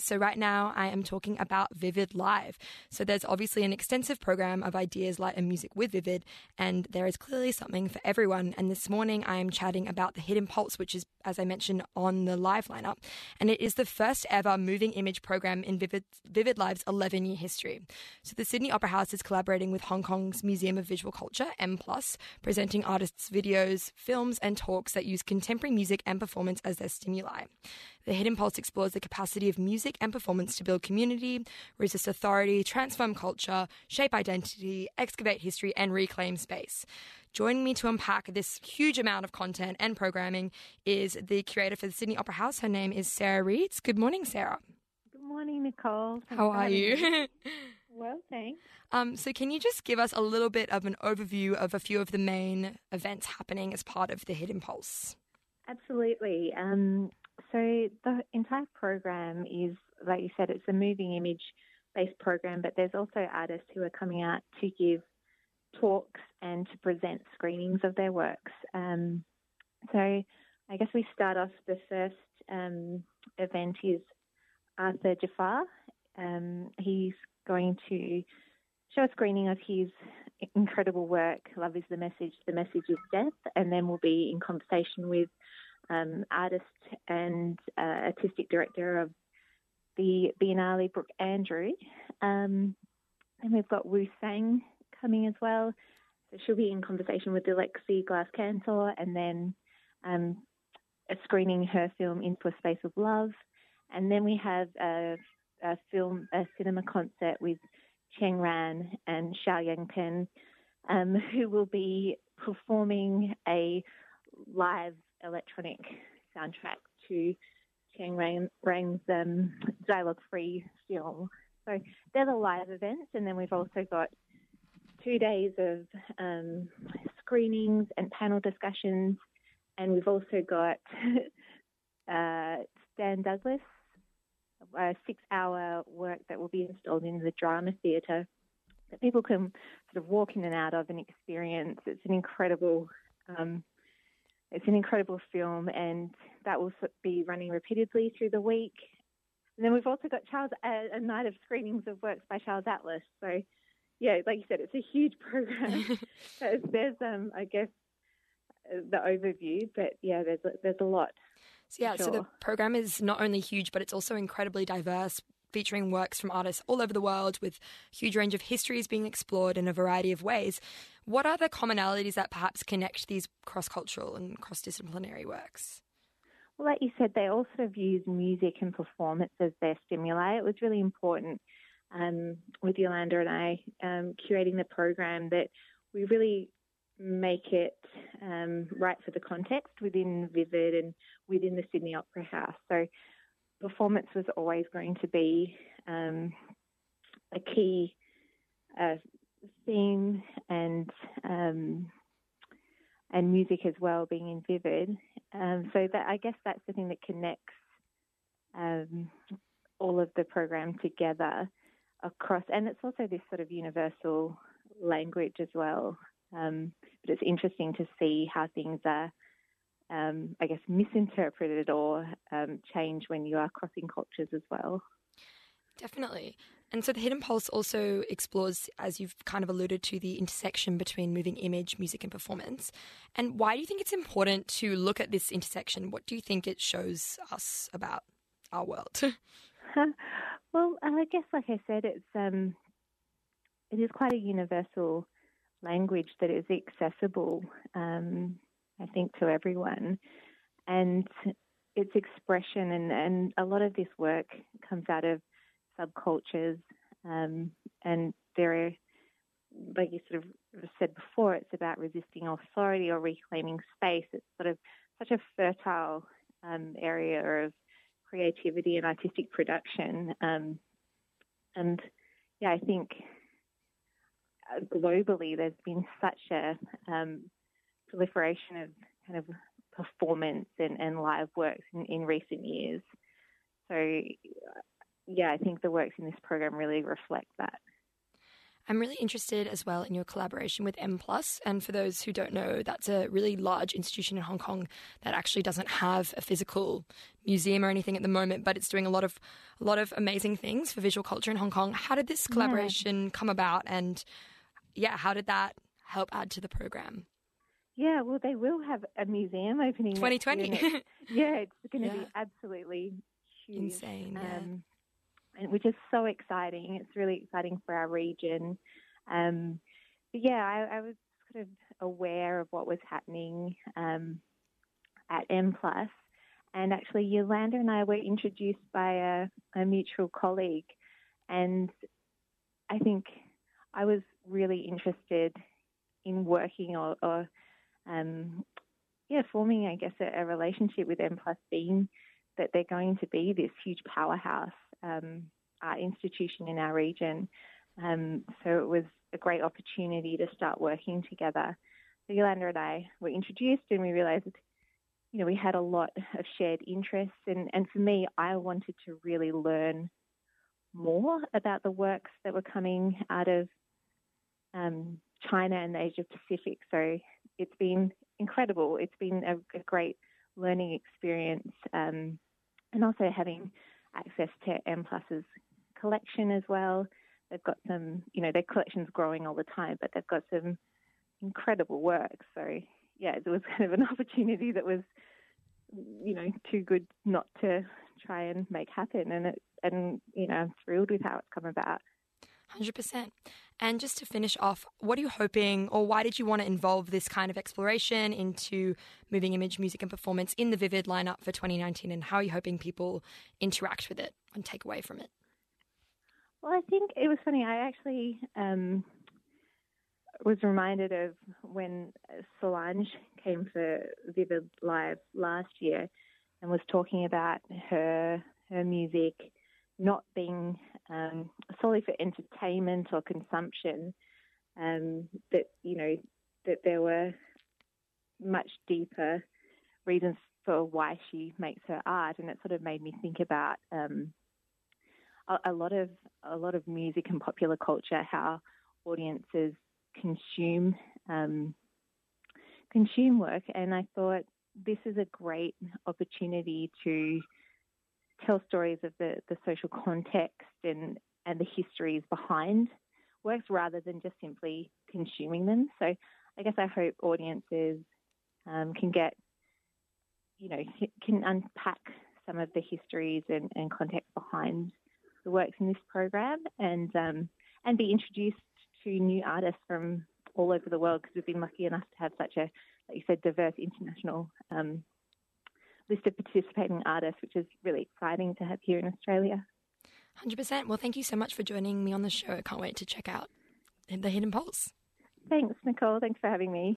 So right now I am talking about Vivid Live. So there's obviously an extensive program of ideas, light and music with Vivid, and there is clearly something for everyone. And this morning I am chatting about the Hidden Pulse, which is, as I mentioned, on the live lineup. And it is the first ever moving image program in Vivid Live's 11-year history. So the Sydney Opera House is collaborating with Hong Kong's Museum of Visual Culture, M+, presenting artists' videos, films and talks that use contemporary music and performance as their stimuli. The Hidden Pulse explores the capacity of music and performance to build community, resist authority, transform culture, shape identity, excavate history and reclaim space. Joining me to unpack this huge amount of content and programming is the curator for the Sydney Opera House. Her name is Sarah Reeds. Good morning, Sarah. Good morning, Nicole. How are you? Well, thanks. So can you just give us a little bit of an overview of a few of the main events happening as part of the Hidden Pulse? Absolutely. So the entire program is, like you said, it's a moving image-based program, but there's also artists who are coming out to give talks and to present screenings of their works. So I guess we start off, the first event is Arthur Jaffar. He's going to show a screening of his incredible work, Love is the Message is Death, and then we'll be in conversation with artist and artistic director of the Biennale, Brooke Andrew. And we've got Wu Sang coming as well. So she'll be in conversation with Alexi Glass-Cantor, and then screening her film Into a Space of Love. And then we have a cinema concert with Cheng Ran and Xiao Yangpen, who will be performing a live electronic soundtrack to Cheng Ran's dialogue-free film. So they're the live events, and then we've also got 2 days of screenings and panel discussions, and we've also got Stan Douglas, a 6-hour work that will be installed in the drama theatre that people can sort of walk in and out of and experience. It's an incredible film, and that will be running repeatedly through the week. And then we've also got a night of screenings of works by Charles Atlas. So, yeah, like you said, it's a huge program. There's I guess, the overview, but yeah, there's a lot. So yeah, so the program is not only huge, but it's also incredibly diverse, featuring works from artists all over the world with a huge range of histories being explored in a variety of ways. What are the commonalities that perhaps connect these cross-cultural and cross-disciplinary works? Well, like you said, they all sort of use music and performance as their stimuli. It was really important with Yolanda and I curating the program that we really make it right for the context within Vivid and within the Sydney Opera House. So performance was always going to be a key theme, and music as well, being in Vivid. So that, I guess that's the thing that connects all of the program together across, and it's also this sort of universal language as well. But it's interesting to see how things are, I guess, misinterpreted or change when you are crossing cultures as well. Definitely. And so the Hidden Pulse also explores, as you've kind of alluded to, the intersection between moving image, music and performance. And why do you think it's important to look at this intersection? What do you think it shows us about our world? Well, I guess, like I said, it is quite a universal language that is accessible, I think, to everyone. And its expression, and a lot of this work comes out of subcultures, and there are, like you sort of said before, it's about resisting authority or reclaiming space. It's sort of such a fertile area of creativity and artistic production. And yeah, I think globally there's been such a proliferation of kind of performance and live works in recent years. So yeah, I think the works in this program really reflect that. I'm really interested as well in your collaboration with M+. And for those who don't know, that's a really large institution in Hong Kong that actually doesn't have a physical museum or anything at the moment, but it's doing a lot of amazing things for visual culture in Hong Kong. How did this collaboration come about? And how did that help add to the program? Yeah, well, they will have a museum opening 2020. It's going to be absolutely huge. Insane, and which is so exciting. It's really exciting for our region. I was sort of aware of what was happening at M+. And actually, Yolanda and I were introduced by a mutual colleague. And I think I was really interested in working or forming, I guess, a relationship with M+, being that they're going to be this huge powerhouse art institution in our region. So it was a great opportunity to start working together. So Yolanda and I were introduced, and we realised, we had a lot of shared interests. And for me, I wanted to really learn more about the works that were coming out of China and the Asia Pacific. So it's been incredible. It's been a great learning experience, and also having access to M+'s collection as well. They've got some, their collection's growing all the time, but they've got some incredible work. So, it was kind of an opportunity that was, too good not to try and make happen. And I'm thrilled with how it's come about. 100%. And just to finish off, what are you hoping, or why did you want to involve this kind of exploration into moving image, music and performance in the Vivid lineup for 2019, and how are you hoping people interact with it and take away from it? Well, I think it was funny. I actually was reminded of when Solange came for Vivid Live last year and was talking about her music not being solely for entertainment or consumption, that there were much deeper reasons for why she makes her art, and it sort of made me think about a lot of music and popular culture, how audiences consume work, and I thought this is a great opportunity to tell stories of the social context and the histories behind works rather than just simply consuming them. So I guess I hope audiences can get, can unpack some of the histories and context behind the works in this program, and be introduced to new artists from all over the world, because we've been lucky enough to have such a, like you said, diverse international list of participating artists, which is really exciting to have here in Australia. 100%. Well, thank you so much for joining me on the show. I can't wait to check out The Hidden Pulse. Thanks, Nicole. Thanks for having me.